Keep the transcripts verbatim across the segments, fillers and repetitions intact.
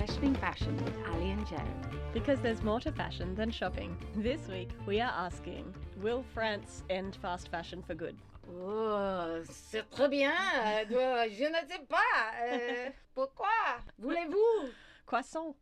Questioning Fashion with Ali and Joe. Because there's more to fashion than shopping. This week we are asking, will France end fast fashion for good? Oh, c'est très bien. Euh, Je ne sais pas. Euh, pourquoi? Voulez-vous? Croissant.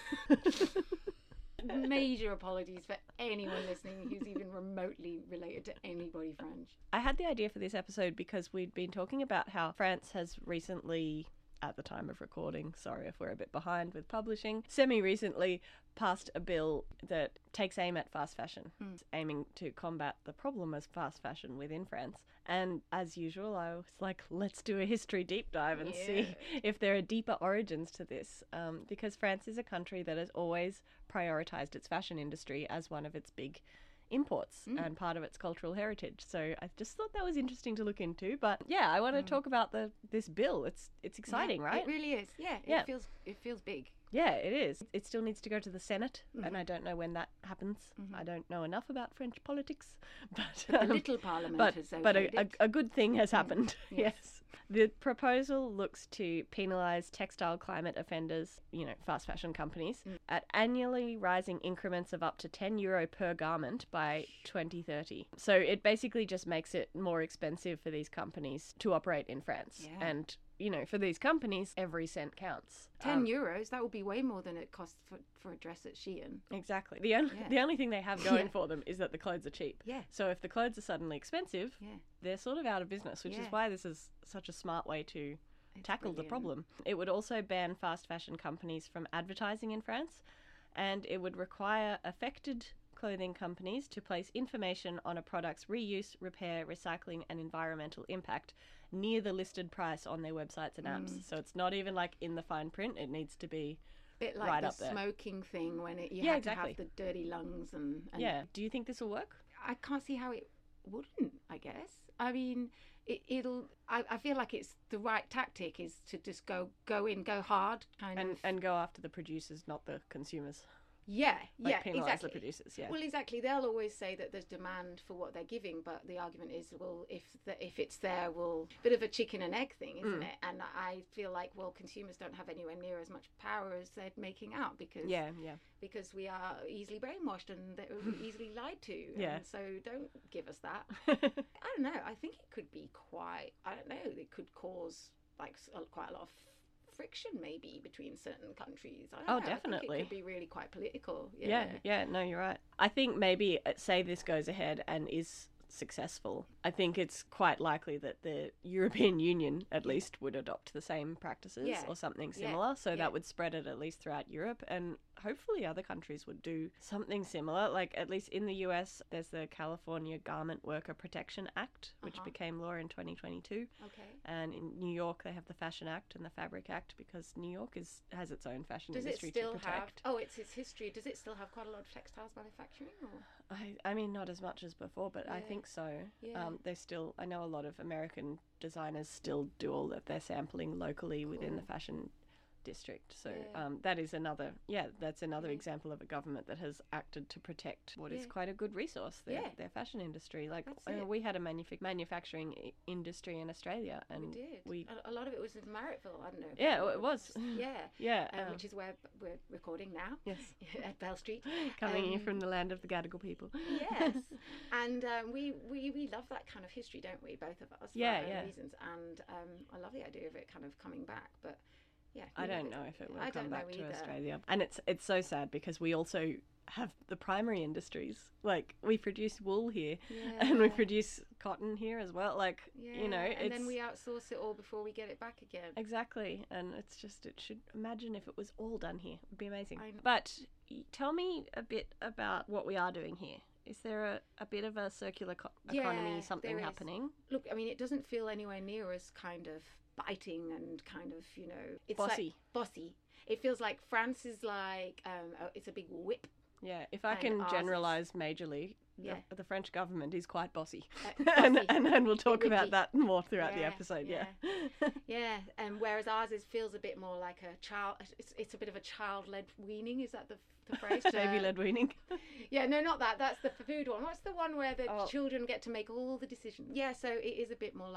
Major apologies for anyone listening who's even remotely related to anybody French. I had the idea for this episode because we'd been talking about how France has recently, at the time of recording, sorry if we're a bit behind with publishing, semi-recently passed a bill that takes aim at fast fashion, mm. aiming to combat the problem of fast fashion within France. And as usual, I was like, let's do a history deep dive and yeah. see if there are deeper origins to this, um, because France is a country that has always prioritised its fashion industry as one of its big imports mm. and part of its cultural heritage. So I just thought that was interesting to look into. But yeah, I want to mm. talk about the this bill. It's it's exciting, yeah, right? It really is. Yeah, it yeah. feels it feels big. Yeah, it is. It still needs to go to the Senate, mm-hmm. and I don't know when that happens. Mm-hmm. I don't know enough about French politics, but, but um, the little parliament but, has okayed but a, a, it. a good thing has happened. Mm. Yes. yes. The proposal looks to penalise textile climate offenders, you know, fast fashion companies, mm. at annually rising increments of up to ten euro per garment by twenty thirty. So it basically just makes it more expensive for these companies to operate in France. Yeah. And you know, for these companies, every cent counts. Ten um, euros, that would be way more than it costs for, for a dress at Shein. Exactly. The only yeah. the only thing they have going yeah. for them is that the clothes are cheap. Yeah. So if the clothes are suddenly expensive, yeah. they're sort of out of business, which yeah. is why this is such a smart way to it's tackle brilliant. the problem. It would also ban fast fashion companies from advertising in France, and it would require affected clothing companies to place information on a product's reuse, repair, recycling and environmental impact near the listed price on their websites and apps. Mm. So it's not even like in the fine print, it needs to be bit like right the up there. Smoking thing when it, you yeah, had exactly. to have the dirty lungs and, and... Yeah. Do you think this will work? I can't see how it wouldn't, I guess. I mean, it, it'll... I, I feel like it's the right tactic is to just go go in, go hard, kind and, of... And go after the producers, not the consumers. Yeah, like yeah, penalise exactly. the producers, yeah. Well, exactly. They'll always say that there's demand for what they're giving, but the argument is, well, if the, if it's there, well, bit of a chicken and egg thing, isn't mm. it? And I feel like, well, consumers don't have anywhere near as much power as they're making out because yeah, yeah. because we are easily brainwashed and they're easily lied to. Yeah. And so don't give us that. I don't know. I think it could be quite. I don't know. It could cause like quite a lot of friction maybe between certain countries. I don't oh, know. definitely. I think it could be really quite political. Yeah. yeah, yeah, no, you're right. I think maybe, say this goes ahead and is successful, I think it's quite likely that the European Union, at least, would adopt the same practices yeah. or something similar. Yeah. So yeah. that would spread it at least throughout Europe, and hopefully other countries would do something similar. Like, at least in the U S, there's the California Garment Worker Protection Act, which uh-huh. became law in twenty twenty-two. Okay. And in New York, they have the Fashion Act and the Fabric Act, because New York is has its own fashion Does industry it still to protect. have? Oh, it's its history. Does it still have quite a lot of textiles manufacturing? Or? I, I mean, not as much as before, but yeah. I think so. Yeah. Um, they still, I know a lot of American designers still do all of their sampling locally cool. within the fashion district. So yeah. um, that is another, yeah, that's another yeah. example of a government that has acted to protect what yeah. is quite a good resource, their, yeah. their fashion industry. Like That's uh, it. we had a manuf- manufacturing I- industry in Australia, and we did. We, a, a lot of it was in Marrickville. I don't know. Yeah, it was. Yeah, yeah, um, um, which is where we're recording now. Yes, at Bell Street, coming um, in from the land of the Gadigal people. Yes, and um, we, we we love that kind of history, don't we? Both of us. Yeah, for our yeah. own reasons, and um, I love the idea of it kind of coming back, but. Yeah, I don't know if it will I come back to either. Australia. And it's it's so sad because we also have the primary industries. Like, we produce wool here yeah. and we produce cotton here as well. Like, yeah. you know, and it's... then we outsource it all before we get it back again. Exactly. And it's just, it should, imagine if it was all done here. It'd be amazing. I know. But tell me a bit about what we are doing here. Is there a, a bit of a circular co- economy, yeah, something happening? Look, I mean, it doesn't feel anywhere near as kind of biting and kind of, you know, it's bossy. like bossy. It feels like France is like um, oh, it's a big whip. Yeah, if I and can ours generalise is- majorly, Yeah. the, the French government is quite bossy. Uh, and, bossy. and and we'll talk It would about be. that more throughout the Yeah, episode, yeah. yeah. Yeah, and whereas ours is feels a bit more like a child. It's it's a bit of a child-led weaning. Is that the the phrase? Baby-led weaning. Yeah, no, not that. That's the food one. What's the one where the Oh. children get to make all the decisions? Yeah, so it is a bit more like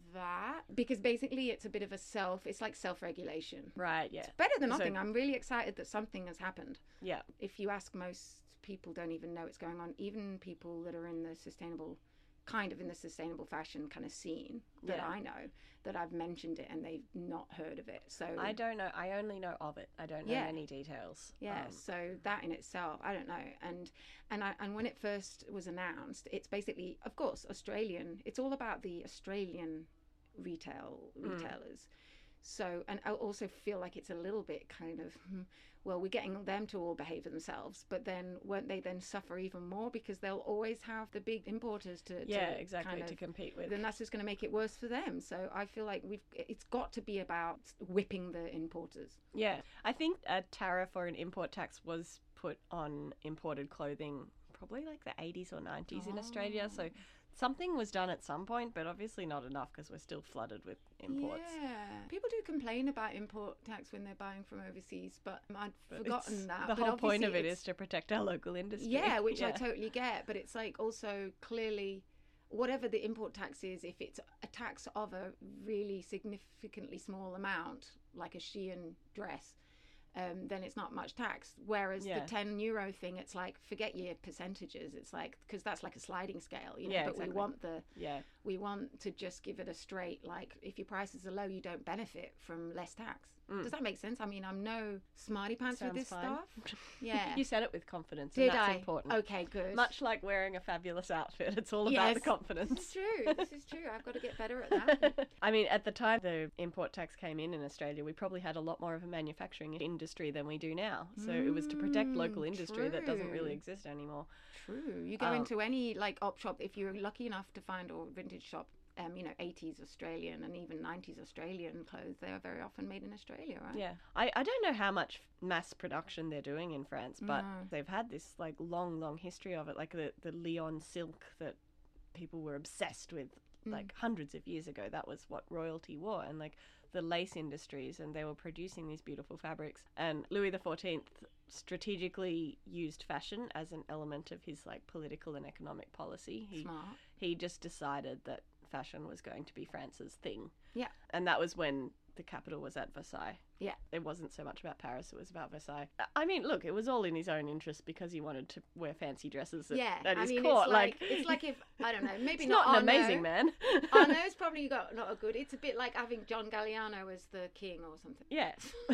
that, because basically it's a bit of a self, it's like self-regulation. Right, yeah. It's better than So- nothing. I'm really excited that something has happened. Yeah. If you ask, most people don't even know it's going on. Even people that are in the sustainable, kind of in the sustainable fashion kind of scene that Yeah. I know, that I've mentioned it and they've not heard of it. So I don't know. I only know of it. I don't know Yeah. many details. yeah, Um, so that in itself, I don't know. And and I, and when it first was announced, it's basically, of course, Australian. It's all about the Australian retail retailers. So, and I also feel like it's a little bit kind of, hmm, well, we're getting them to all behave themselves, but then won't they then suffer even more because they'll always have the big importers to, yeah, to exactly, kind of, to compete with. then that's just going to make it worse for them. So I feel like we've it's got to be about whipping the importers. Yeah. I think a tariff or an import tax was put on imported clothing probably like the eighties or nineties in Australia. So something was done at some point, but obviously not enough because we're still flooded with imports. Yeah, people do complain about import tax when they're buying from overseas, but I'd But forgotten it's- that. The But whole point of obviously it it's- is to protect our local industry. Yeah, which I Yeah. totally get, but it's like also clearly whatever the import tax is, if it's a tax of a really significantly small amount, like a Shein dress, um, then it's not much tax. Whereas Yeah. the ten euro thing, it's like, forget your percentages. It's like, because that's like a sliding scale, you know, Yeah, but exactly. we want the, Yeah. we want to just give it a straight, like, if your prices are low, you don't benefit from less tax. Mm. Does that make sense? I mean, I'm no smarty pants with Sounds this fine. stuff. Yeah. You said it with confidence, Did and that's I? important. Okay, good. Much like wearing a fabulous outfit, it's all about the Yes. confidence. This is true. This is true. I've got to get better at that. I mean, at the time the import tax came in in Australia, we probably had a lot more of a manufacturing industry than we do now. So it was to protect local Mm, industry that doesn't really true. exist anymore. True. You go Um, into any like op shop, if you're lucky enough to find, or vintage shop, um, you know, eighties Australian and even nineties Australian clothes, they are very often made in Australia, right? Yeah. I, I don't know how much mass production they're doing in France, but No. they've had this like long, long history of it. Like the, the Lyon silk that people were obsessed with Mm. like hundreds of years ago. That was what royalty wore. And like the lace industries, and they were producing these beautiful fabrics. And Louis the fourteenth strategically used fashion as an element of his like political and economic policy. He Smart. he just decided that fashion was going to be France's thing. Yeah. And that was when the capital was at Versailles. Yeah. It wasn't so much about Paris, it was about Versailles. I mean, look, it was all in his own interest because he wanted to wear fancy dresses at, Yeah. at I his mean, court. it's like, it's like if, I don't know, maybe he's not, not an Arnaud. amazing man. Arnaud's probably got not a good, it's a bit like having John Galliano as the king or something. Yeah.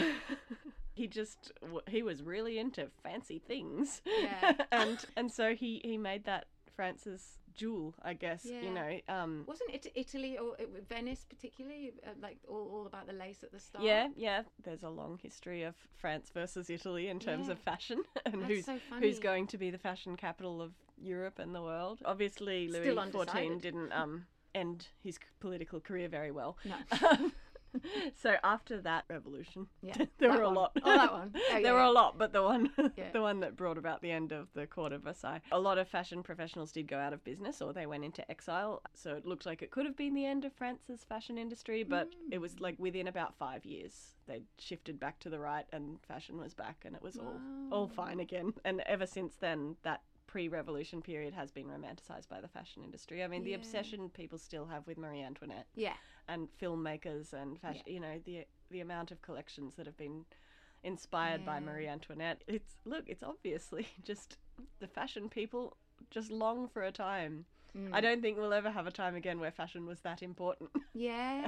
He just, w- he was really into fancy things. Yeah. and and so he, he made that France's jewel, I guess, Yeah. you know. Um, Wasn't it Italy or uh, Venice particularly, uh, like all, all about the lace at the start? Yeah, yeah. There's a long history of France versus Italy in terms Yeah. of fashion, and That's who's so funny. who's going to be the fashion capital of Europe and the world. Obviously, Louis Still the fourteenth undecided. didn't um end his c- political career very well. No. So after that revolution, Yeah. there that were a one. lot. Oh, that one. Oh, yeah, there were yeah. a lot, but the one, Yeah. the one that brought about the end of the court of Versailles. A lot of fashion professionals did go out of business, or they went into exile. So it looked like it could have been the end of France's fashion industry, but it was like within about five years they shifted back to the right, and fashion was back, and it was all all fine again. And ever since then, that pre-revolution period has been romanticized by the fashion industry. I mean, the Yeah. obsession people still have with Marie Antoinette Yeah. and filmmakers and fashion, you know, the the amount of collections that have been inspired by Yeah. Marie Antoinette. It's look, it's obviously just the fashion people just long for a time. Mm. I don't think we'll ever have a time again where fashion was that important. Yeah.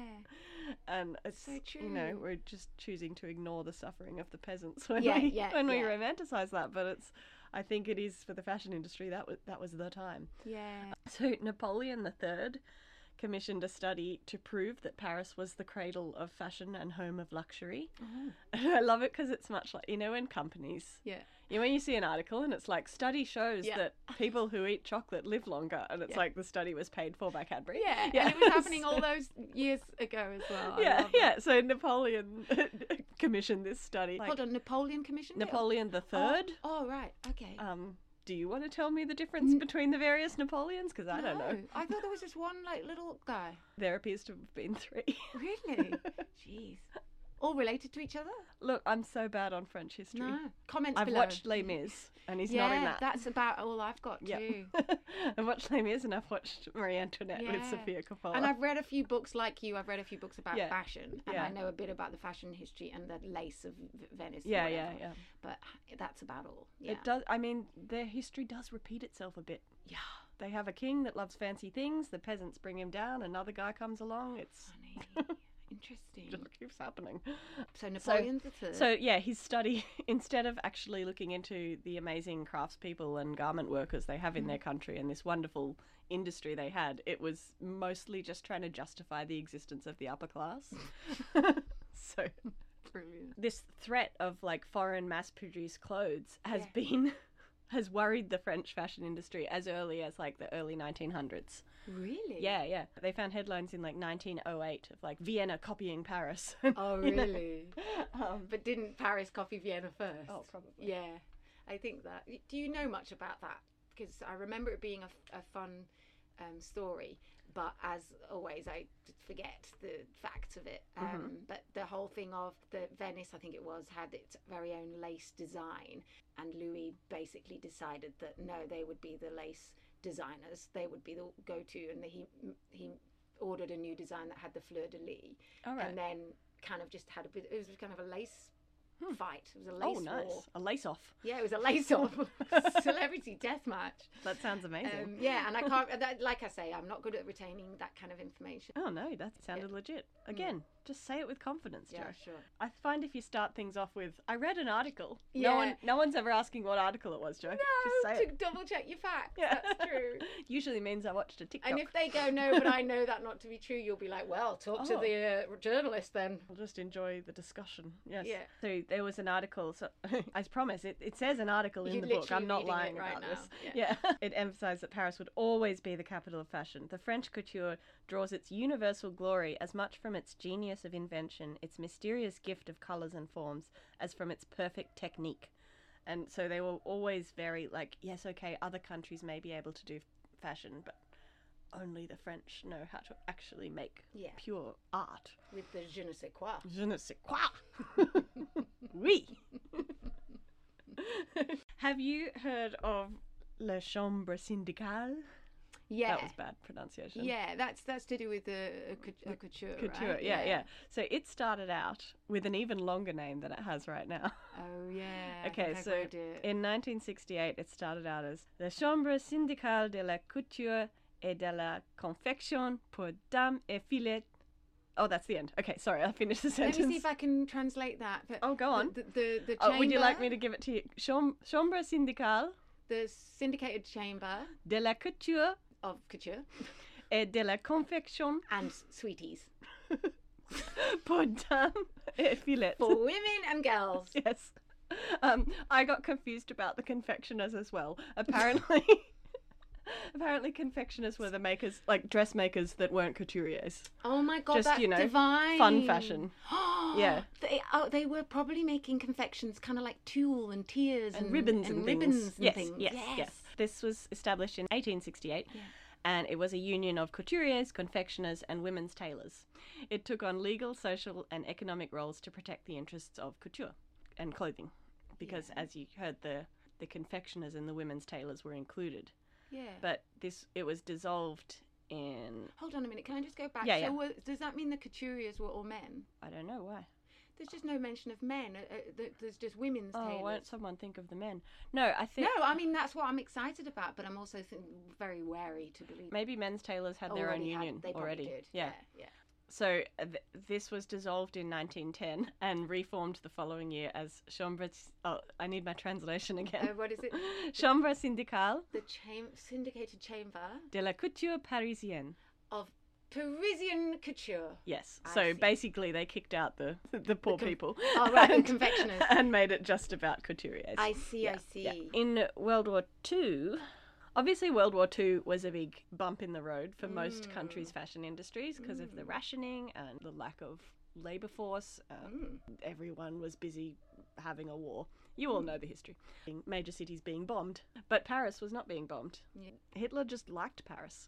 And it's So you know, true. we're just choosing to ignore the suffering of the peasants when Yeah, we yeah, when we yeah. romanticize that, but it's I think it is for the fashion industry that was that was the time. Yeah. So Napoleon the Third commissioned a study to prove that Paris was the cradle of fashion and home of luxury. Oh. And I love it because it's much like, you know, when companies, Yeah. you know, when you see an article and it's like, study shows Yeah. that people who eat chocolate live longer, and it's Yeah. like the study was paid for by Cadbury. Yeah. And it was happening all those years ago as well. I Yeah, love that. yeah. So Napoleon commissioned this study. Like, Hold on, Napoleon commissioned it? Napoleon the Oh, Third. Oh, right. Okay. Um, do you want to tell me the difference between the various Napoleons? Because I don't know. No, I thought there was just one like little guy. There appears to have been three. Really? Jeez. all related to each other? Look, I'm so bad on French history. No. Comments I've below. watched Les Mis, and he's yeah, nodding that. that's about all I've got Yep. too. I've watched Les Mis, and I've watched Marie Antoinette with Yeah. Sofia Coppola. And I've read a few books like you. I've read a few books about Yeah. fashion, and Yeah. I know a bit about the fashion history and the lace of V- Venice. or yeah, yeah, whatever. yeah. But that's about all. Yeah. It does. I mean, their history does repeat itself a bit. Yeah. They have a king that loves fancy things. The peasants bring him down. Another guy comes along. It's Funny. Interesting. just keeps happening. So Napoleon the Third. So yeah, his study, instead of actually looking into the amazing craftspeople and garment workers they have in their country and this wonderful industry they had, it was mostly just trying to justify the existence of the upper class. So Brilliant. this threat of like foreign mass-produced clothes has Yeah. been has worried the French fashion industry as early as like the early nineteen hundreds. Really? Yeah, yeah. They found headlines in like nineteen oh eight of like Vienna copying Paris. Oh, You know? really? Um, But didn't Paris copy Vienna first? oh, probably. Yeah, I think that. Do you know much about that? Because I remember it being a, f- a fun um, story, but as always, I forget the facts of it. Um, Mhm. But the whole thing of the Venice, I think it was, had its very own lace design, and Louis basically decided that no, they would be the lace designers. They would be the go-to, and the, he he ordered a new design that had the fleur de lis, All right. and then kind of just had a bit. It was kind of a lace. Hmm. Fight. It was a lace Oh, nice. war. A lace off. Yeah, it was a lace-off celebrity death match. That sounds amazing. Um, yeah, and I can't. That, like I say, I'm not good at retaining that kind of information. oh, no, that sounded legit. Again, just say it with confidence, Joe. Yeah, sure. I find if you start things off with, I read an article, no Yeah. one, no one's ever asking what article it was, Joe. just No, say to it. double check your facts. Yeah. That's true. Usually means I watched a TikTok. And if they go no, but I know that not to be true, you'll be like, well, talk to Oh. the uh, journalist then. I'll just enjoy the discussion. Yes. Yeah. So there was an article. So I promise it, it says an article in You're the book. literally I'm not reading it lying right about now. this. Yeah. Yeah. It emphasized that Paris would always be the capital of fashion. The French couture draws its universal glory as much from its genius of invention, its mysterious gift of colors and forms, as from its perfect technique. And so they were always very like, yes, okay, other countries may be able to do fashion, but only the French know how to actually make Yeah. pure art. With the je ne sais quoi. Je ne sais quoi. Oui. Have you heard of La Chambre Syndicale? Yeah. That was bad pronunciation. Yeah, that's that's to do with the uh, cou- uh, couture, Couture, right? yeah, yeah. So it started out with an even longer name than it has right now. Oh, yeah. I Okay, think I so read it. in nineteen sixty-eight, it started out as La Chambre Syndicale de la Couture et de la Confection pour Dames et Filles. Oh, that's the end. Okay, sorry, I'll finish the Let sentence. me see if I can translate that. But Oh, go on. The, the, the, Oh, would you like chamber- me to give it to you? Cham- Chambre Syndicale The syndicated chamber de la Couture of couture et de la Confection and sweeties pour Dames et Filles. for women and girls. Yes. Um, I got confused about the confectioners as well. Apparently, apparently confectioners were the makers, like dressmakers that weren't couturiers. Oh my god, Just, that's you know, divine. Fun fashion. Yeah. They, oh, they were probably making confections kind of like tulle and tears And, and, ribbons and, and things. ribbons and yes, things. yes, yes, This was established in eighteen sixty-eight. Yeah. And it was a union of couturiers, confectioners, and women's tailors. It took on legal, social, and economic roles to protect the interests of couture and clothing, because Yeah. as you heard, the the confectioners and the women's tailors were included. Yeah. But this it was dissolved in Hold on a minute. Can I just go back? Yeah, so yeah. were, does that mean the couturiers were all men? I don't know why. There's just no mention of men. Uh, uh, th- there's just women's Oh, tailors. won't someone think of the men? No, I think No, I mean that's what I'm excited about, but I'm also th- very wary to believe. maybe men's tailors had their own already had- union they probably already. did. Yeah. Yeah, yeah. So uh, th- this was dissolved in nineteen ten and reformed the following year as Chambre. Oh, I need my translation again. Uh, what is it? Chambre syndicale The cham- syndicated chamber de la couture parisienne. of Parisian couture. Yes. I So see. basically, they kicked out the the poor con- people. Oh, right, the and- confectioners. and made it just about couturiers. I see, Yeah, I see. yeah. In World War Two, obviously World War Two was a big bump in the road for most Mm. countries' fashion industries because of the rationing and the lack of labour force. Um, Mm. Everyone was busy having a war. You all know the history. Major cities being bombed. But Paris was not being bombed. Yeah. Hitler just liked Paris. Wow.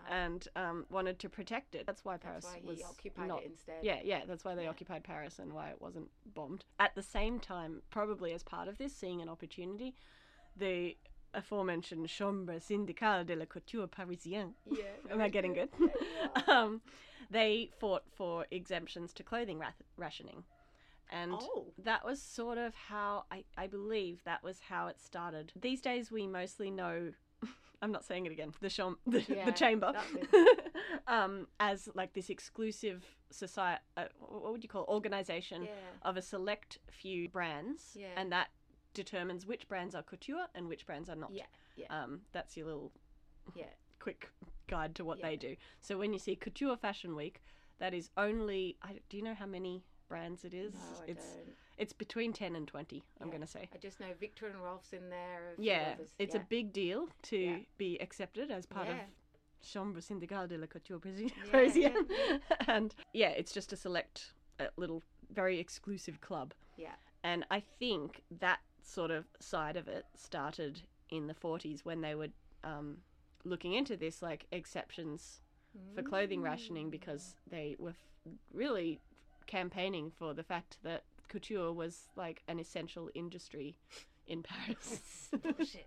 and um, wanted to protect it. That's why Paris That's why was he occupied not. it instead. Yeah, yeah, that's why they Yeah. occupied Paris and why it wasn't bombed. At the same time, probably as part of this, seeing an opportunity, the aforementioned Chambre syndicale de la couture parisienne. Yeah. Am I getting good? Yeah, you are. um, they fought for exemptions to clothing ra- rationing. And Oh. that was sort of how, I, I believe that was how it started. These days we mostly know, I'm not saying it again, the, cham- the, Yeah, the chamber, that's um, as like this exclusive society, uh, what would you call it? Organization Yeah. of a select few brands. Yeah. And that determines which brands are couture and which brands are not. Yeah. Yeah. Um, that's your little Yeah. quick guide to what Yeah. they do. So when you see Couture Fashion Week, that is only, I, do you know how many brands it is? No, I it's don't. it's between ten and twenty, I'm Yeah. going to say. I just know Victor and Rolf's in there. a few Yeah, others. it's yeah. a big deal to Yeah. be accepted as part Yeah. of Chambre syndicale de la couture Parisi- Yeah, parisienne. yeah, And yeah, it's just a select, uh, little, very exclusive club. Yeah. And I think that sort of side of it started in the forties when they were um, looking into this, like exceptions for clothing rationing, because they were f- really campaigning for the fact that couture was like an essential industry in Paris. Bullshit.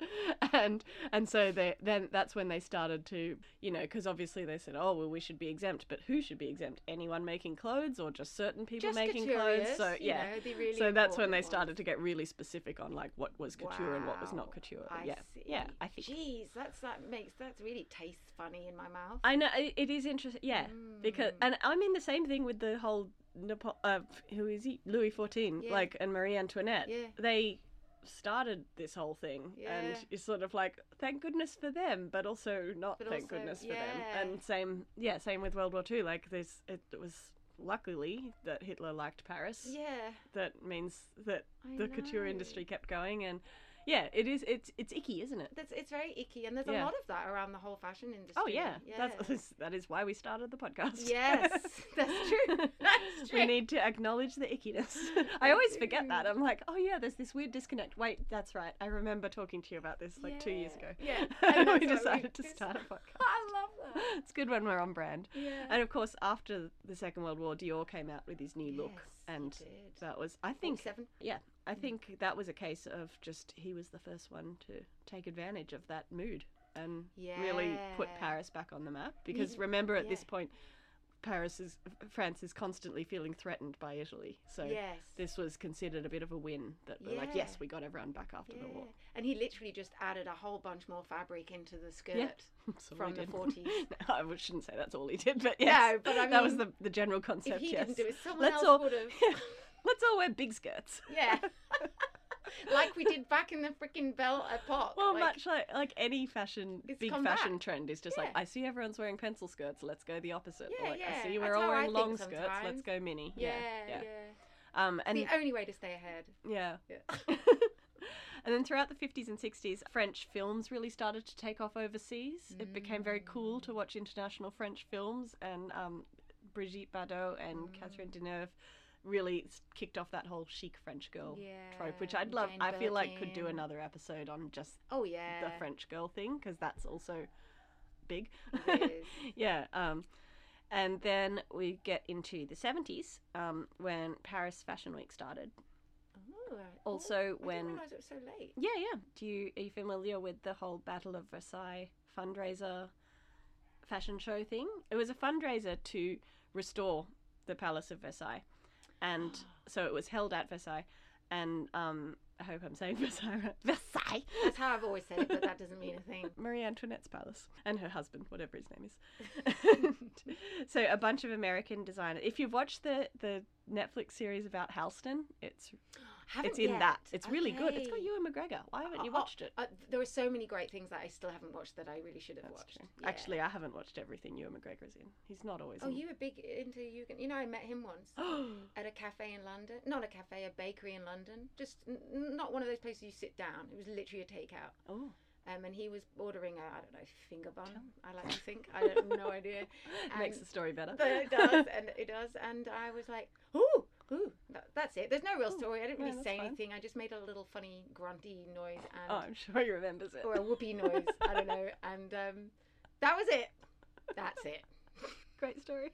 and and so they then that's when they started to, you know, because obviously they said, oh well, we should be exempt, but who should be exempt? Anyone making clothes or just certain people Just making couturiers, clothes? So you yeah, know, the really so that's when important they ones. started to get really specific on like what was couture and what was not Wow, couture. I yeah, see. yeah, I think. Jeez, that's that makes that really tastes funny in my mouth. I know it, it is interesting, yeah, because Mm. and I mean the same thing with the whole Napo- uh, who is he, Louis fourteen, Yeah. like, and Marie Antoinette. Yeah. They started this whole thing, and Yeah. it's sort of like thank goodness for them, but also not But thank also- goodness for them. yeah. And same, yeah, same with World War Two. Like this, it, it was luckily that Hitler liked Paris. Yeah. That means that I the couture know. industry kept going, and yeah, it is. It's it's icky, isn't it? That's it's very icky, and there's Yeah. a lot of that around the whole fashion industry. Oh yeah, yeah. that's that is why we started the podcast. Yes, that's true. That's true. We need to acknowledge the ickiness. I always forget that. I'm like, oh yeah, there's this weird disconnect. Wait, that's right. I remember talking to you about this like two years ago. Yeah. and And that's we what decided to it's- start a podcast. I love that. It's good when we're on brand. Yeah. And of course, after the Second World War, Dior came out with his new look, Yes, he and did. that was, I think, Seven. yeah, I think that was a case of just he was the first one to take advantage of that mood and really put Yeah. Paris back on the map. Because He- remember, at yeah. this point, Paris is France is constantly feeling threatened by Italy. So Yes. this was considered a bit of a win. That we're like, Yeah. yes, we got everyone back after Yeah. the war. And he literally just added a whole bunch more fabric into the skirt. Yeah. That's all From he the did. forties. No, I shouldn't say that's all he did, but yes, No, but I that was mean, the the general concept. If he yes. didn't do it, someone Let's else all would have. let's all wear big skirts. Yeah. Like we did back in the freaking Belle Epoque. Well, like, much like like any fashion, It's big come fashion back. trend is just Yeah. like, I see everyone's wearing pencil skirts, let's go the opposite. Or Yeah, like, I yeah, see we're that's all how I wearing think long skirts, let's sometimes. go mini. Yeah, yeah. yeah. Um, and the only way to stay ahead. yeah. Yeah. And then throughout the fifties and sixties, French films really started to take off overseas. It became very cool to watch international French films, and um, Brigitte Bardot and Mm. Catherine Deneuve really s- kicked off that whole chic French girl Yeah, trope, which I'd love. Jane I feel like could do Birkin. another episode on just Oh yeah. the French girl thing, because that's also big. It is. yeah. Um, and then we get into the seventies, um, when Paris Fashion Week started. Oh, Also oh, I when- didn't realise it was so late. Yeah, yeah. Do you are you familiar with the whole Battle of Versailles fundraiser fashion show thing? It was a fundraiser to restore the Palace of Versailles, and so it was held at Versailles. And um, I hope I'm saying Versailles right. Versailles. That's how I've always said it, but that doesn't mean a thing. Marie Antoinette's palace, and her husband, whatever his name is. So a bunch of American designers. If you've watched the the Netflix series about Halston, it's Haven't it's in yet. that. It's really good. It's got Okay. Ewan McGregor. Why haven't you Oh, oh, watched it? Uh, there are so many great things that I still haven't watched that I really should have That's watched. true. Yeah. Actually, I haven't watched everything Ewan McGregor's in. He's not always Oh, in. you were big into you. You know, I met him once at a cafe in London. Not a cafe, a bakery in London. Just n- n- not one of those places you sit down. It was literally a takeout. Oh. Um, and he was ordering a, I don't know, finger bun. Tell me. I like to think. I have no idea. Makes And- the story better. But it does, and it does. And I was like, ooh, ooh. That, that's it. There's no real story. I didn't no, really that's say fine. anything. I just made a little funny grunty noise and Oh, I'm sure he remembers it. or a whoopee noise. I don't know. And um, that was it. That's it. Great story.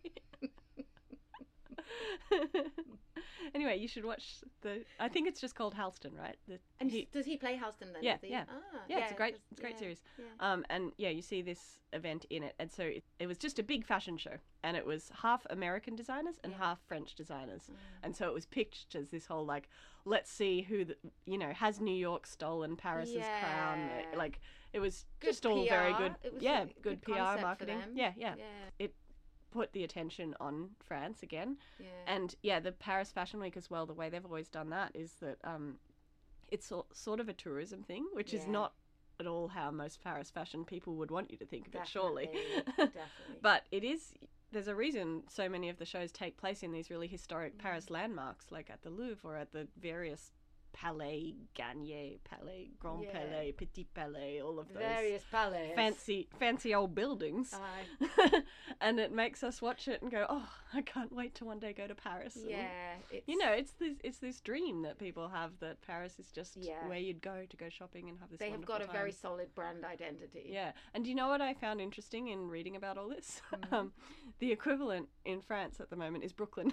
Anyway, you should watch the. I think it's just called Halston, right? The, And he, does he play Halston then? Yeah, Does he? yeah. Ah, yeah, it's a great, 'cause- it's a great yeah, series. yeah. Um, and yeah, you see this event in it, and so it, it was just a big fashion show, and it was half American designers and Yeah. half French designers, Mm. and so it was pitched as this whole like, let's see who the, you know, has New York stolen Paris's crown? Yeah. Like it was Good just all very P R. good, It was yeah, a good, good P R concept for marketing. them. Yeah, yeah, Yeah. Put the attention on France again. Yeah. And yeah, the Paris Fashion Week as well, the way they've always done that is that um, it's so, sort of a tourism thing, which is Yeah. not at all how most Paris fashion people would want you to think of it, surely. Definitely, definitely. But it is, there's a reason so many of the shows take place in these really historic Paris landmarks, like at the Louvre or at the various Palais Garnier, Palais Grand Yeah. Palais, Petit Palais, all of those Various palaces. fancy, fancy old buildings. Aye. And it makes us watch it and go, oh, I can't wait to one day go to Paris. And, Yeah. It's, you know, it's this it's this dream that people have that Paris is just Yeah. where you'd go to go shopping and have this they have wonderful got a time. very solid brand identity. Yeah. And do you know what I found interesting in reading about all this? Mhm. um, the equivalent in France at the moment is Brooklyn.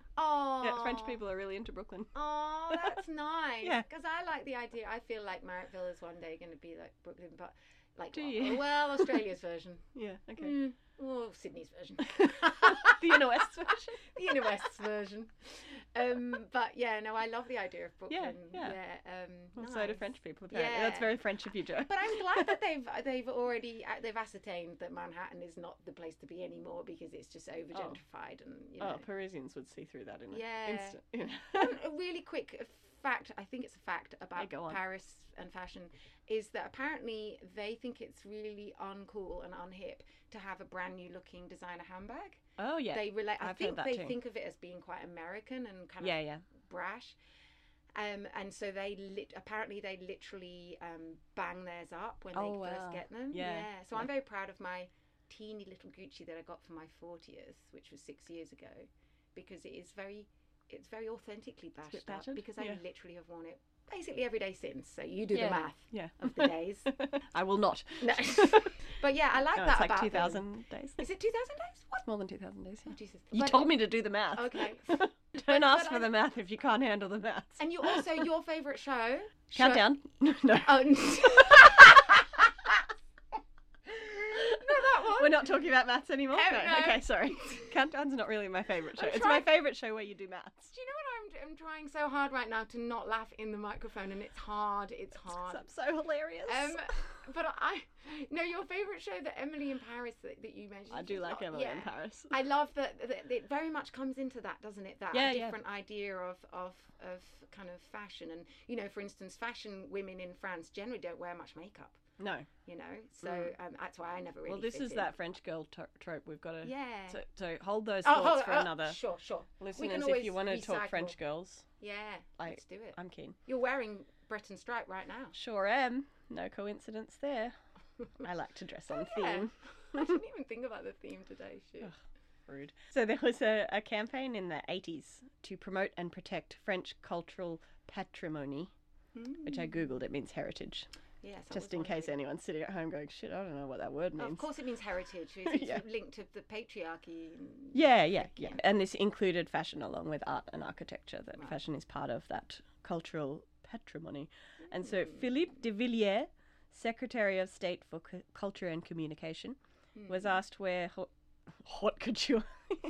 Oh. Yeah, French people are really into Brooklyn. Oh, that's nice. Yeah. Because I like the idea. I feel like Marrickville is one day going to be like Brooklyn, but like Do well, you? well, Australia's version. Yeah, okay. Mm. Oh, Sydney's version. The inner west version. The inner west's version. Um, but yeah, no, I love the idea of Brooklyn. yeah. um, Well, nice. so do French people, apparently. Yeah. That's very French of you, Joe. But I'm glad that they've they've already uh, they've ascertained that Manhattan is not the place to be anymore because it's just over gentrified and you know. Oh, Parisians would see through that in Yeah. an instant. You know. One a really quick fact, I think it's a fact Yeah, about go on. Paris and fashion, is that apparently they think it's really uncool and unhip to have a brand new looking designer handbag. Oh, yeah. They relate. I I've heard think that they too. think of it as being quite American and kind yeah, of yeah. brash. Um, and so they lit, apparently they literally um, bang theirs up when they Oh, first wow. get them. Yeah. So I'm very proud of my teeny little Gucci that I got for my fortieth, which was six years ago, because it is very, it's very authentically bashed bit up. battered, Because I yeah. literally have worn it basically every day since. So you do Yeah. the math Yeah. of the days. I will not. No. But yeah, I like No, that it's like about two them. thousand days. Is it two thousand days? What? It's more than two thousand days. Oh Yeah. Jesus! You But- told me to do the math. Okay. Don't But- ask but for I- the math if you can't handle the maths. And you also your favourite show? show- Countdown. No. Oh. no, that one. We're not talking about maths anymore? Oh, no. no. Okay, sorry. Countdown's not really my favourite show. I'm It's trying- my favourite show where you do maths. Do you know what I'm, I'm trying so hard right now to not laugh in the microphone, and it's hard. It's hard. I'm so hilarious. Um, but I no, your favourite show, that Emily in Paris that, that you mentioned. I do is like not- Emily yeah. in Paris. I love that, that it very much comes into that, doesn't it? That Yeah, yeah. different idea of, of of kind of fashion, and you know, for instance, fashion women in France generally don't wear much makeup. No. You know, so Mm. um, that's why I never really. Well, this fit is in. that French girl to- trope. We've got to. Yeah. So, so hold those Oh, thoughts hold- for oh, another. Sure, sure. Listeners, can if always you want to talk recycle. French girls, Yeah, I- let's do it. I'm keen. You're wearing Breton stripe right now. Sure am. No coincidence there. I like to dress on Oh, yeah. theme. I didn't even think about the theme today. Shit. Ugh. Rude. So there was a, a campaign in the eighties to promote and protect French cultural patrimony, which I googled. It means heritage. Yes, I Just was in case wondering. anyone's sitting at home going, shit, I don't know what that word Oh, means. of course, it means heritage. It's Yeah. linked to the patriarchy. and- Yeah, yeah, Like, yeah. yeah. And this included fashion along with art and architecture, that Right. fashion is part of that cultural patrimony. And so Mm. Philippe de Villiers, Secretary of State for C- Culture and Communication, was Mm. asked where ho- haute couture...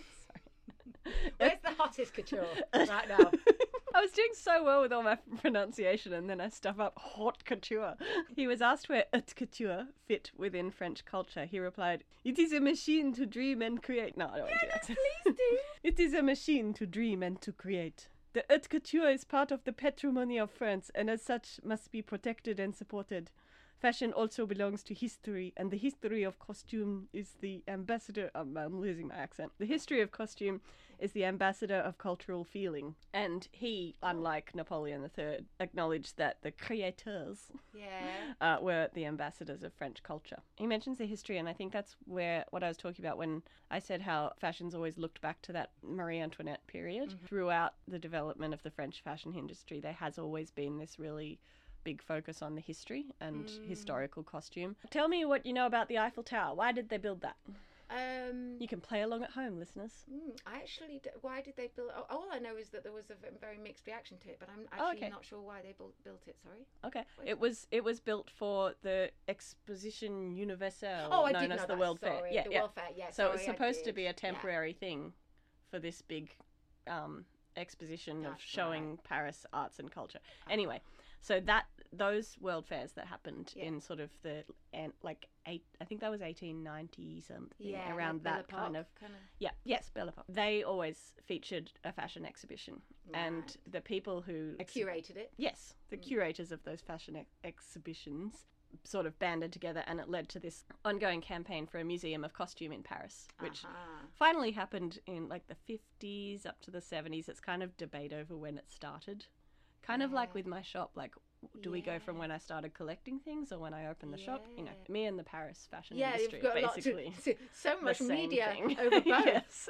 Sorry. Where's the hottest couture right now? I was doing so well with all my pronunciation, and then I stuff up haute couture. He was asked where haute couture fit within French culture. He replied, "It is a machine to dream and create." No, I don't want to do that. Please do. It is a machine to dream and to create. The haute couture is part of the patrimony of France, and as such must be protected and supported. Fashion also belongs to history, and the history of costume is the ambassador... Um, I'm losing my accent. The history of costume is the ambassador of cultural feeling. And he, unlike Napoleon the Third, acknowledged that the créateurs Yeah. uh, were the ambassadors of French culture. He mentions the history, and I think that's where what I was talking about when I said how fashion's always looked back to that Marie Antoinette period. Mm-hmm. Throughout the development of the French fashion industry, there has always been this really big focus on the history and Mm. historical costume. Tell me what you know about the Eiffel Tower. Why did they build that? Um, You can play along at home, listeners. mm, I actually, d- why did they build? Oh, all I know is that there was a v- very mixed reaction to it, but I'm actually Oh, okay. not sure why they built built it. Sorry. Okay, Wait. it was it was built for the Exposition Universelle, Oh, I known did as know the that. World Sorry. Fair. Yeah, the yeah. World Fair. Yeah. So it was sorry, I supposed to did. be a Yeah. temporary thing for this big um, exposition of That's showing right. Paris arts and culture. Anyway, so that those world fairs that happened Yeah. in sort of the and like eight, I think that was eighteen ninety something, Yeah, around like that Belle kind Epoque, of. kind of. Yeah, yes, Belle Epoque. They always featured a fashion exhibition, and Right. the people who ex- Curated it. yes, the Mm. curators of those fashion ex- exhibitions sort of banded together, and it led to this ongoing campaign for a museum of costume in Paris, which Uh-huh. finally happened in like the fifties up to the seventies. It's kind of debate over when it started. Kind of like Yeah. with my shop, like do we go from Yeah. when I started collecting things or when I opened the shop? You know, Yeah. me and the Paris fashion Yeah, industry you've got a lot basically to, so the much same media thing. over both. Yes.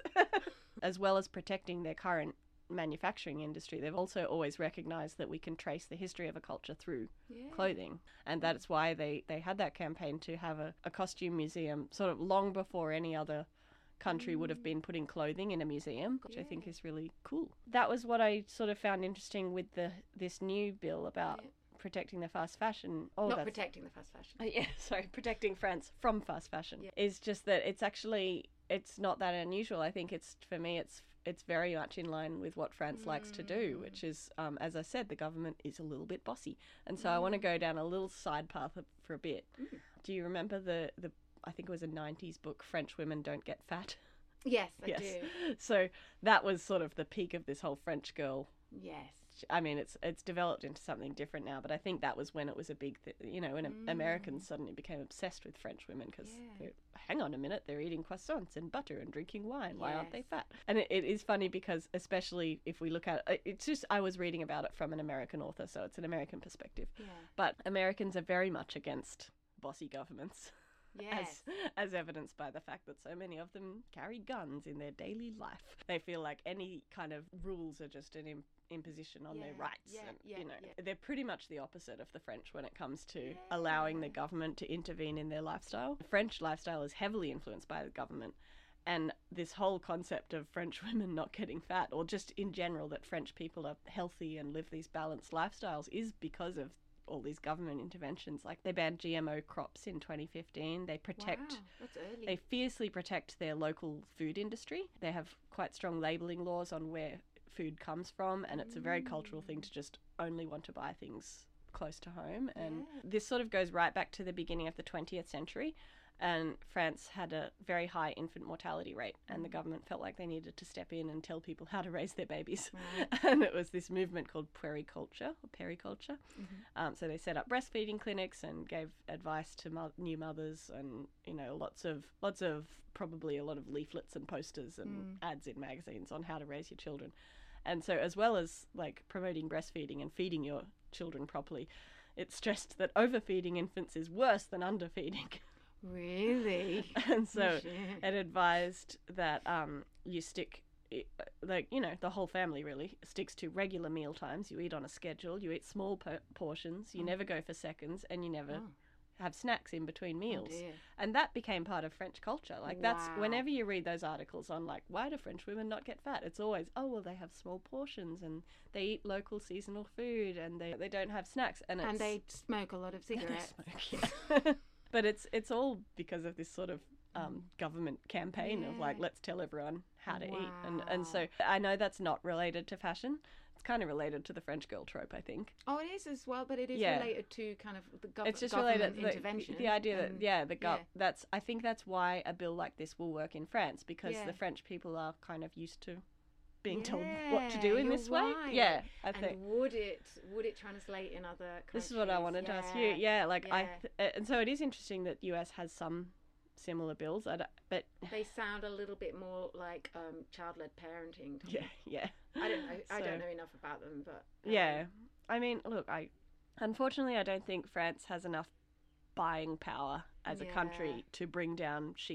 As well as protecting their current manufacturing industry, they've also always recognized that we can trace the history of a culture through Yeah. clothing, and that's why they they had that campaign to have a, a costume museum sort of long before any other country would have been putting clothing in a museum, which I think Yeah. is really cool. That was what I sort of found interesting with the this new bill about Yeah. protecting the fast fashion. Oh, Not that's protecting the fast fashion. uh, yeah, sorry, protecting France from fast fashion Yeah. is just that it's actually it's not that unusual. I think it's for me it's it's very much in line with what France likes to do, Mm. which is, um, as I said, the government is a little bit bossy, and so I want to go down a little side path for a bit. Mm. Do you remember the the I think it was a nineties book, French Women Don't Get Fat? Yes, I Yes. do. So that was sort of the peak of this whole French girl. Yes. I mean, it's it's developed into something different now, but I think that was when it was a big thing, you know, when Mm. Americans suddenly became obsessed with French women because, Yeah. hang on a minute, they're eating croissants and butter and drinking wine. Why aren't they Yes. fat? And it, it is funny because, especially if we look at it, it's just, I was reading about it from an American author, so it's an American perspective. Yeah. But Americans are very much against bossy governments. Yes. As, as evidenced by the fact that so many of them carry guns in their daily life. They feel like any kind of rules are just an im- imposition on their Yeah, rights. yeah, and, yeah, you know, yeah. they're pretty much the opposite of the French when it comes to allowing the Yeah. government to intervene in their lifestyle. The French lifestyle is heavily influenced by the government. And this whole concept of French women not getting fat, or just in general that French people are healthy and live these balanced lifestyles, is because of all these government interventions. Like they banned G M O crops in twenty fifteen. They protect, Wow, that's early. they fiercely protect their local food industry. They have quite strong labelling laws on where food comes from, and it's a very cultural thing to just only want to buy things close to home. And Yeah. this sort of goes right back to the beginning of the twentieth century. And France had a very high infant mortality rate, and the government felt like they needed to step in and tell people how to raise their babies. Right. And it was this movement called puericulture, or periculture. Mhm. Um, so they set up breastfeeding clinics and gave advice to mo- new mothers, and you know, lots of lots of probably a lot of leaflets and posters and Mm. ads in magazines on how to raise your children. And so, as well as like promoting breastfeeding and feeding your children properly, it stressed that overfeeding infants is worse than underfeeding. Really? And so Shit. it advised that um, you stick, i- like, you know, the whole family really sticks to regular meal times. You eat on a schedule, you eat small po- portions, you Oh. never go for seconds, and you never Oh. have snacks in between Oh, meals. dear. And that became part of French culture. Like, that's Wow. whenever you read those articles on, like, why do French women not get fat? It's always, oh, well, they have small portions and they eat local seasonal food and they, they don't have snacks. And, it's, And they smoke a lot of they cigarettes. smoke, yeah. But it's it's all because of this sort of um, government campaign of like, Yeah. let's tell everyone how to eat. And, and so Wow. I know that's not related to fashion. It's kind of related to the French girl trope, I think. Oh, it is as well, but it is Yeah. related to kind of the gov- It's just government related the, intervention. the idea that and- yeah, the gov- yeah. that's I think that's why a bill like this will work in France, because Yeah. the French people are kind of used to being told what to do Yeah, in you're this way. right. Yeah, I And think would it would it translate in other countries? this is what I wanted to ask you. Yeah, like I yeah. th- uh, and so it is interesting that U S has some similar bills. I don't, but They sound a little bit more like um, child-led parenting. to me. yeah, yeah. I don't know. I So- don't know enough about them, but um, Yeah, I mean, look, I unfortunately I don't think France has enough buying power as a Yeah. country to bring down Shein.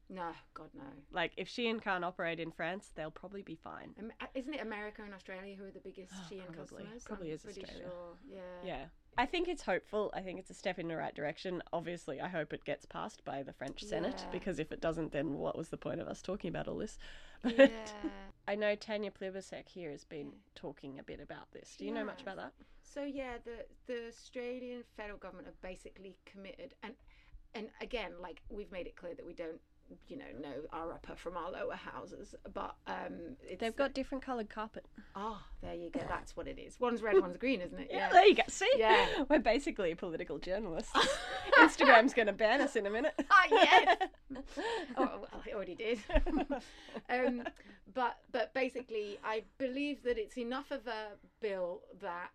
No, God, no. Like, if Shein can't operate in France, they'll probably be fine. Um, isn't it America and Australia who are the biggest Oh, Shein probably. customers? Probably I'm is pretty Australia. Sure. Yeah. Yeah. I think it's hopeful. I think it's a step in the right direction. Obviously, I hope it gets passed by the French Senate, Yeah. because if it doesn't, then what was the point of us talking about all this? But Yeah. I know Tanya Plibersek here has been talking a bit about this. Do you know much Yes. about that? So yeah, the the Australian federal government have basically committed, and and again, like we've made it clear that we don't, you know, know our upper from our lower houses, but um, it's, They've got different coloured carpet. oh, there you go. That's what it is. One's red, one's green, isn't it? Yeah, there you go. See? Yeah. We're basically political journalists. Instagram's going to ban us in a minute. Ah, yes. Oh, well, it already did. um, but but basically, I believe that it's enough of a bill that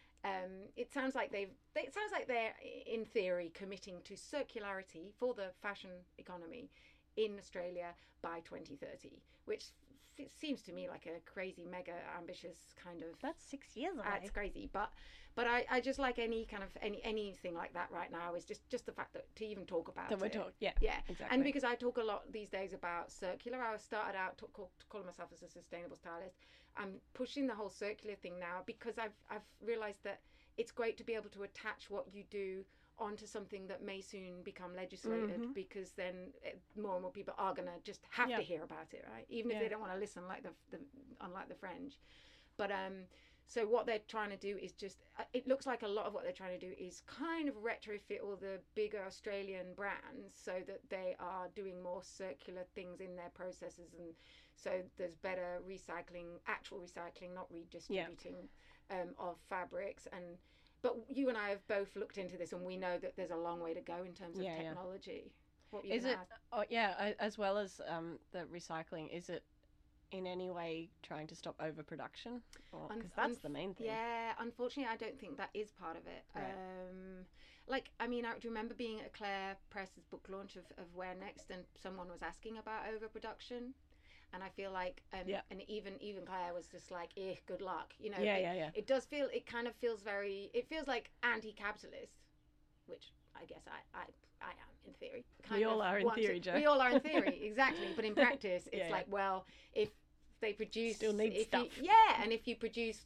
um, it sounds like they've. They, it sounds like they're, in theory, committing to circularity for the fashion economy in Australia by twenty thirty, which f- seems to me like a crazy, mega ambitious kind of. That's six years away. That's crazy, but but I, I just like any kind of any anything like that right now is just just the fact that to even talk about That we're it. talking, yeah, Yeah, exactly. and because I talk a lot these days about circular, I started out to call, calling myself as a sustainable stylist. I'm pushing the whole circular thing now because I've I've realised that it's great to be able to attach what you do onto something that may soon become legislated, Mhm. because then it, more and more people are going to just have Yeah. to hear about it, right? Even if Yeah. they don't want to listen, like the, the unlike the French. But um, so what they're trying to do is just, uh, it looks like a lot of what they're trying to do is kind of retrofit all the bigger Australian brands so that they are doing more circular things in their processes, and so there's better recycling, actual recycling, not redistributing um, of fabrics. And but you and I have both looked into this, and we know that there's a long way to go in terms of Yeah, yeah. technology. What were you Is gonna it? ask? Oh, yeah. I- As well as um, the recycling, is it in any way trying to stop overproduction? Because Un- that's un- the main thing. Yeah, unfortunately, I don't think that is part of it. Right. Um, like, I mean, I remember being at Claire Press's book launch of, of Where Next, and someone was asking about overproduction. And I feel like, um, Yeah. and even even Claire was just like, eh, good luck. You know, Yeah, it, yeah, yeah. it does feel, it kind of feels very, it feels like anti-capitalist, which I guess I, I, I am in theory. We all of are in want to- theory, Jo. We all are in theory, exactly. But in practice, it's Yeah, yeah. like, well, if they produce, Still need if stuff. You, yeah, and if you produce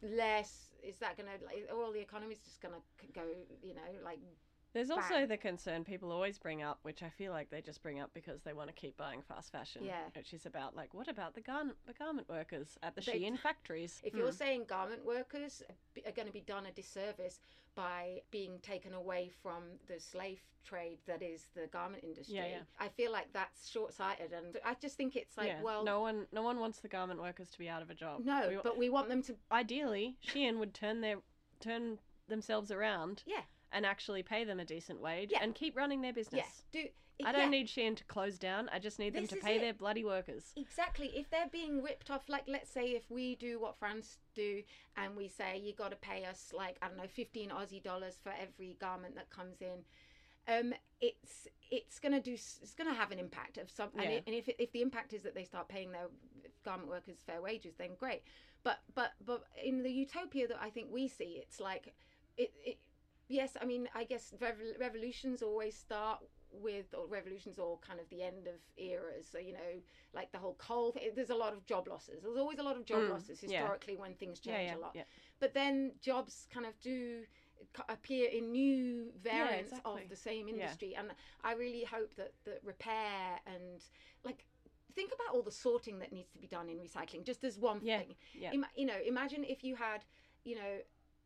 less, is that going to, like, or all the economy's just going to go, you know, like, There's also bang. the concern people always bring up, which I feel like they just bring up because they want to keep buying fast fashion. Yeah. Which is about, like, what about the garment, the garment workers at the They- Shein factories? if Hmm. you're saying garment workers are going to be done a disservice by being taken away from the slave trade that is the garment industry, Yeah, yeah. I feel like that's short-sighted, and I just think it's like, yeah. well, no one, no one wants the garment workers to be out of a job. no, We wa- but we want them to, ideally, Shein would turn their turn themselves around yeah, and actually pay them a decent wage Yeah. and keep running their business. yeah, do. I don't yeah. need Shein to close down. I just need them This to is pay it. their bloody workers. Exactly. If they're being ripped off, like, let's say if we do what France do and we say you got to pay us, like, I don't know, fifteen Aussie dollars for every garment that comes in, um, it's it's gonna do it's gonna have an impact of some. And, Yeah. it, and if it, if the impact is that they start paying their garment workers fair wages, then great. But but but in the utopia that I think we see, it's like it. it yes, I mean, I guess rev- revolutions always start with, or revolutions or kind of the end of eras, so, you know, like the whole coal thing, there's a lot of job losses, there's always a lot of job Mm, losses yeah. historically when things Yeah, change yeah, a lot, yeah. but then jobs kind of do c- appear in new variants exactly. of the same Yeah. industry. And I really hope that that repair and, like, think about all the sorting that needs to be done in recycling, just as one Yeah, thing. yeah. Ima- you know, imagine if you had, you know,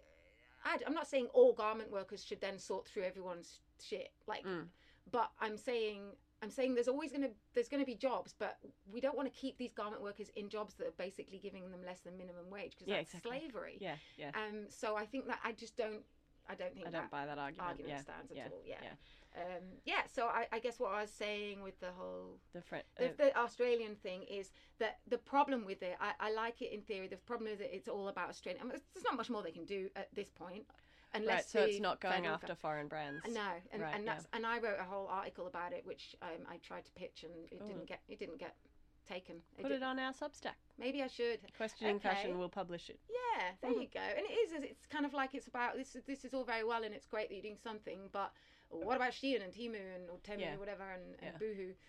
I'd, I'm not saying all garment workers should then sort through everyone's shit, like, Mm. but I'm saying I'm saying there's always gonna there's gonna be jobs, but we don't want to keep these garment workers in jobs that are basically giving them less than minimum wage, because Yeah, that's exactly. slavery. Yeah, yeah. Um. So I think that I just don't I don't think I don't that buy that argument. argument yeah, stands at yeah, all. Yeah. yeah. Um. Yeah. So I, I guess what I was saying with the whole The French. the, Uh, the Australian thing is that the problem with it, I, I like it in theory. The problem is that it's all about Australia. I mean, there's not much more they can do at this point, unless right, so it's the not going federal after foreign brands. go- no, and, Right, and yeah. that's and I wrote a whole article about it, which um, I tried to pitch, and it Oh. didn't get it didn't get taken. It Put did- it on our Substack. Maybe I should. Questioning Okay. Fashion will publish it. Yeah, there Mhm. you go. And it is. It's kind of like it's about this. is- This is all very well, and it's great that you're doing something, but what about Shein and Temu and or Temu Yeah. or whatever and, and Yeah. Boohoo?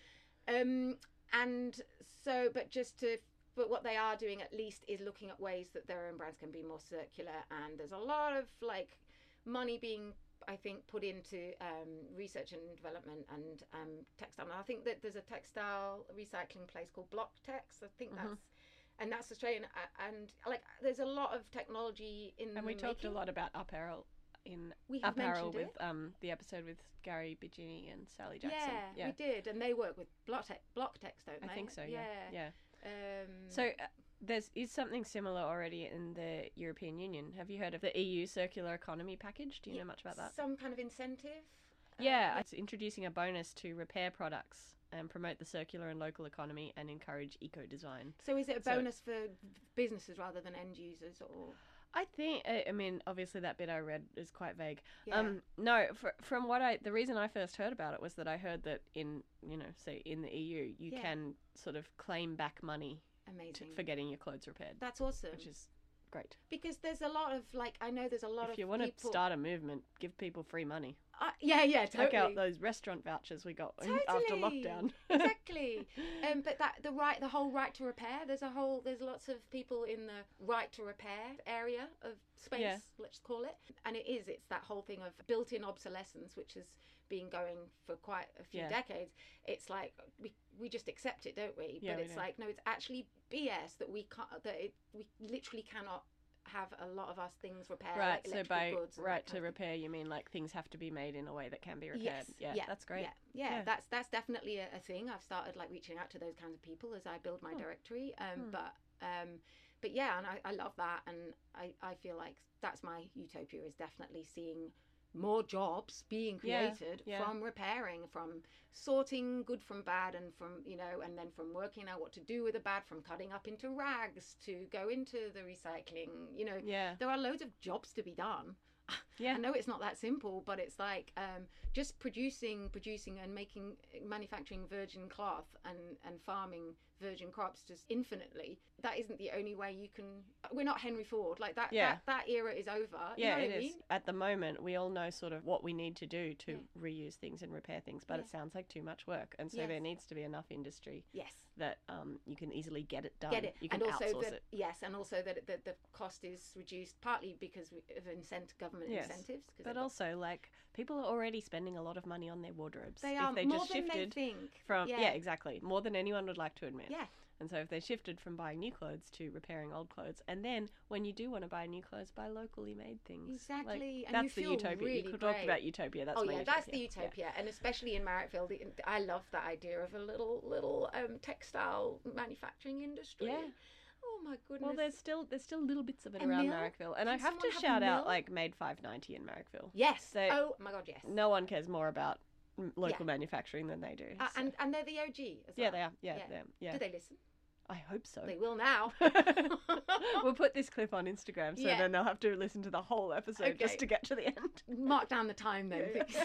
Um, and so, but just to, but what they are doing at least is looking at ways that their own brands can be more circular. And there's a lot of like money being, I think, put into um, research and development and um, textile. And I think that there's a textile recycling place called Blocktex. I think Mm-hmm. that's, and that's Australian. And like, there's a lot of technology in. And we the talked making. a lot about apparel in We have apparel mentioned with it. um the episode with Gary Bigini and Sally Jackson. Yeah, Yeah, we did, and they work with Blocktex, Blocktex, don't I they? think so. Yeah, yeah. Um, So uh, there's is something similar already in the European Union. Have you heard of the E U Circular Economy Package? Do you yeah, know much about that? Some kind of incentive. Yeah, Uh, it's introducing a bonus to repair products and promote the circular and local economy and encourage eco-design. So is it a So- bonus for businesses rather than end users, or? I think, I I mean, obviously that bit I read is quite vague. Yeah. Um, no, for, from what I, the reason I first heard about it was that I heard that in, you know, say in the E U, you Yeah. can sort of claim back money to, Amazing. for getting your clothes repaired, That's awesome. which is great. Because there's a lot of like I know there's a lot If of you want to people. start a movement, give people free money. Uh, yeah, yeah, Take totally. out those restaurant vouchers we got after Totally. lockdown. Exactly. Um, but that the right, the whole right to repair. There's a whole. There's lots of people in the right to repair area of space. Yeah. Let's call it. And it is. It's that whole thing of built-in obsolescence, which has been going for quite a few Yeah. decades. It's like we we just accept it, don't we? Yeah, but we it's do. like no, it's actually B S that we can't. That it, we literally cannot have a lot of us things repaired. Right, like so electrical by goods and that right kind to of thing. repair, you mean like things have to be made in a way that can be repaired? Yes. Yeah, yeah, that's great. Yeah, yeah, Yeah. that's that's definitely a, a thing. I've started like reaching out to those kinds of people as I build my Hmm. directory. Um, Hmm. but um, but yeah, and I, I love that, and I, I feel like that's my utopia is definitely seeing more jobs being Yeah, created yeah. from repairing, from sorting good from bad, and from you know, and then from working out what to do with the bad, from cutting up into rags to go into the recycling. You know, Yeah, there are loads of jobs to be done. yeah. I know it's not that simple, but it's like um, just producing, producing, and making, manufacturing virgin cloth and and farming virgin crops just infinitely. That isn't the only way you can. We're not Henry Ford. Like that. Yeah. That, that era is over. You Yeah, know it what I is. mean? At the moment, we all know sort of what we need to do to Yeah. reuse things and repair things, but Yeah. it sounds like too much work. And so Yes. there needs to be enough industry Yes. that um, you can easily get it done. Get it, You can and also outsource that it. yes, and also that the, the cost is reduced partly because of incent government Yes. incentives. 'cause But they've got- also, like, people are already spending a lot of money on their wardrobes. they if are they more just than shifted they think. from yeah. yeah. exactly, more than anyone would like to admit. Yeah. And so if they shifted from buying new clothes to repairing old clothes, and then when you do want to buy new clothes, buy locally made things. Like, Exactly, and that's you the feel utopia. really you could talk great. about utopia. That's oh my yeah, utopia. that's the utopia, and especially in Marrickville, the, I love that idea of a little little um, textile manufacturing industry. Yeah. Oh my goodness. Well, there's still there's still little bits of it A around mill? Marrickville, and I Can have to someone have a shout out mill? like Made five ninety in Marrickville. yes. they- oh my god, yes. No one cares more about m- local Yeah. manufacturing than they do. Uh, so- and and they're the O G as yeah, well. they are. Yeah, Yeah. they are. Yeah. Do they listen? I hope so. They will now. We'll put this clip on Instagram, so Yeah. then they'll have to listen to the whole episode Okay. just to get to the end. Mark down the time then. Yeah, please. yeah.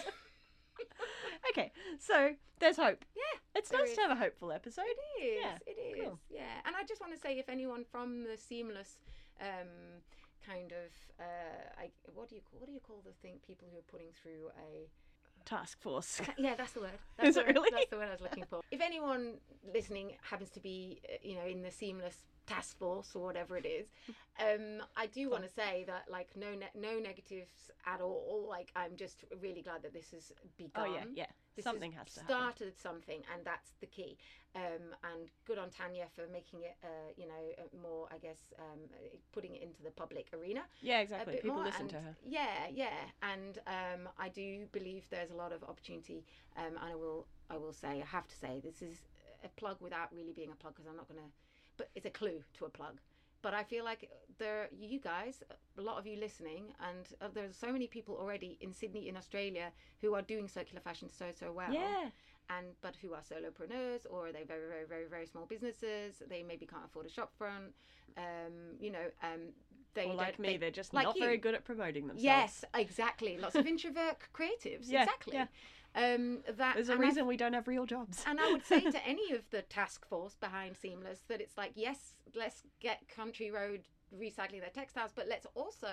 Okay, so there's hope. Yeah, It's there nice is. to have a hopeful episode. It is. Yeah, It is. cool. Yeah. And I just want to say, if anyone from the seamless um, kind of, uh, I, what do you call, what do you call the thing? People who are putting through a. Task force. Yeah, that's the word. That's Is the it word. really? That's the word I was looking for. If anyone listening happens to be, uh, you know, in the seamless task force or whatever it is, um, I do want to say that, like, no, ne- no negatives at all. Like, I'm just really glad that this has begun. Oh yeah, yeah. This Something has to happen. started something, and that's the key. Um, and good on Tanya for making it, uh, you know, uh, more, I guess, um, uh, putting it into the public arena. Yeah, A exactly. bit People more, listen and to her. Yeah, yeah, and um, I do believe there's a lot of opportunity. Um, and I will, I will say, I have to say, this is a plug without really being a plug because I'm not gonna, but it's a clue to a plug. But I feel like there, you guys, a lot of you listening, and uh, there's so many people already in Sydney, in Australia, who are doing circular fashion so so well. Yeah. And but who are solopreneurs, or are they very very very very small businesses? They maybe can't afford a shop front. Um, you know, um, they Or like don't- me, they- they're just like not you. very good at promoting themselves. Yes, exactly. Lots of introvert creatives. Yeah, exactly. yeah. Um, that There's a and I reason we don't have real jobs. and I would say to any of the task force behind Seamless that it's like, yes, let's get Country Road recycling their textiles, but let's also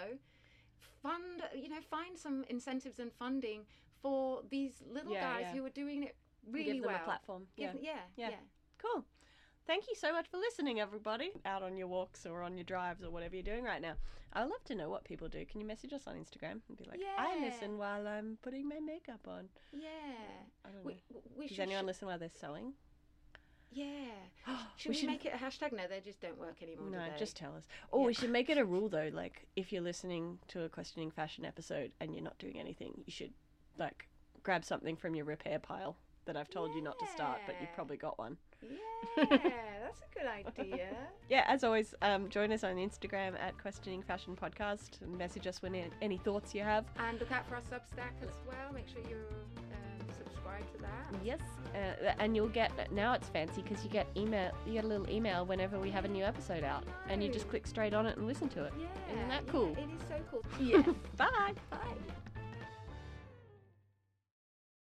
fund, you know, find some incentives and funding for these little Yeah, guys yeah. who are doing it really Give them well. a platform. Yeah. Give, yeah, Yeah. yeah. Cool. Thank you so much for listening, everybody, out on your walks or on your drives or whatever you're doing right now. I'd love to know what people do. Can you message us on Instagram and be like, I Yeah. listen while I'm putting my makeup on? Yeah. I don't know. We, we Does should, anyone listen while they're sewing? Yeah. Should We we, should- make it a hashtag? No, they just don't work anymore, No, do they? just tell us. Or we Yeah. should make it a rule, though. Like, if you're listening to a Questioning Fashion episode and you're not doing anything, you should, like, grab something from your repair pile that I've told you not to start, but you've Yeah. probably got one. Yeah, that's a good idea. Yeah, as always, um, join us on Instagram at Questioning Fashion Podcast and message us when any thoughts you have. And look out for our Substack as well. Make sure you're um, subscribed to that. Yes, uh, and you'll get, now it's fancy because you get email, you get a little email whenever we have a new episode out, and you just click straight on it and listen to it. Yeah. Isn't that yeah, cool? it is so cool. Yeah. Bye. Bye.